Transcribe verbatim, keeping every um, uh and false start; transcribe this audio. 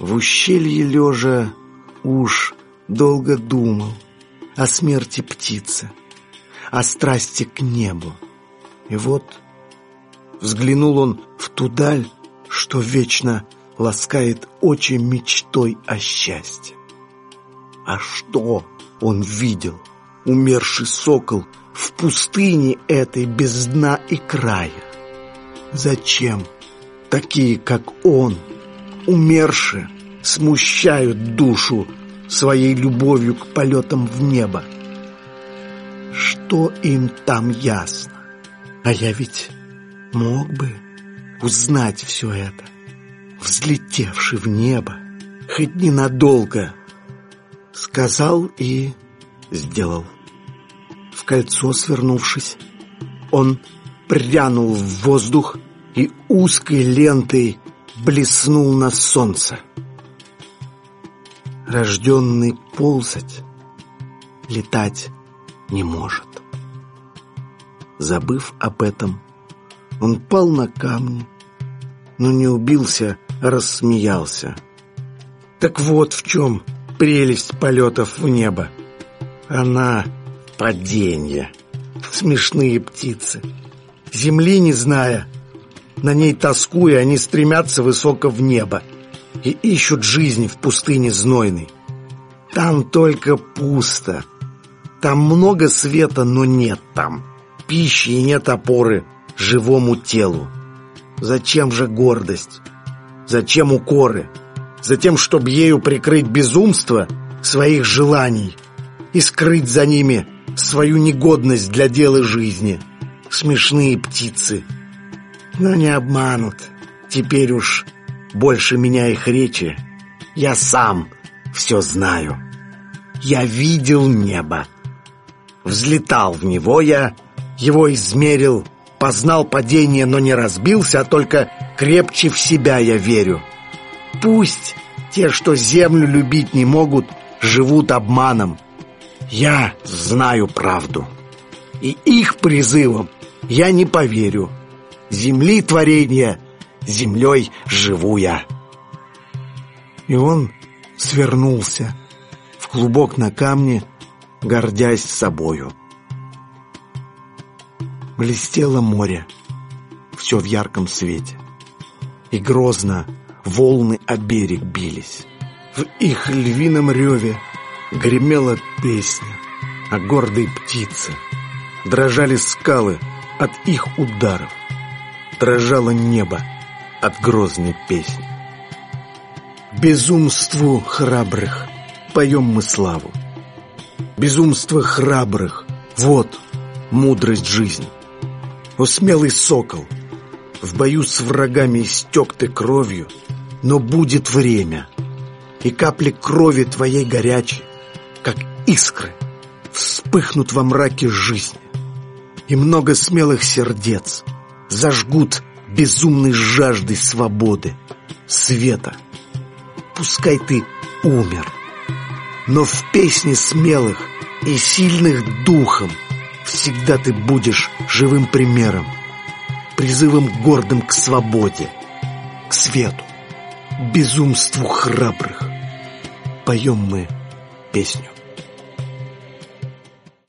В ущелье лежа уж долго думал о смерти птицы, о страсти к небу. И вот взглянул он в ту даль, что вечно ласкает очи мечтой о счастье. А что он видел, умерший сокол, в пустыне этой без дна и края? Зачем такие, как он, умершие, смущают душу своей любовью к полетам в небо? Что им там ясно? А я ведь мог бы узнать все это, взлетевший в небо, хоть ненадолго. Сказал и сделал. В кольцо свернувшись, он прянул в воздух и узкой лентой блеснул на солнце. Рожденный ползать, летать не может. Забыв об этом, он пал на камни, но не убился, а рассмеялся. Так вот в чем прелесть полетов в небо. Она — паденье. Смешные птицы. Земли не зная, на ней тоскуя, они стремятся высоко в небо и ищут жизнь в пустыне знойной. Там только пусто. Там много света, но нет там пищи и нет опоры живому телу. Зачем же гордость? Зачем укоры? Затем, чтобы ею прикрыть безумство своих желаний и скрыть за ними свою негодность для дела жизни. Смешные птицы. Но не обманут. Теперь уж больше меня их речи. Я сам все знаю. Я видел небо. Взлетал в него я, его измерил, познал падение, но не разбился, а только крепче в себя я верю. Пусть те, что землю любить не могут, живут обманом. Я знаю правду, и их призывам я не поверю. Земли творенья, землей живу я. И он свернулся в клубок на камне, гордясь собою. Блестело море, все в ярком свете, и грозно волны о берег бились. В их львином реве гремела песня о гордой птице. Дрожали скалы от их ударов, дрожало небо от грозной песни. Безумству храбрых поем мы славу. Безумство храбрых — вот мудрость жизни. О смелый сокол, в бою с врагами истек ты кровью, но будет время, и капли крови твоей горячей, как искры, вспыхнут во мраке жизни, и много смелых сердец зажгут безумной жаждой свободы, света. Пускай ты умер, но в песне смелых и сильных духом всегда ты будешь живым примером, призывом гордым к свободе, к свету, безумству храбрых. Поем мы песню.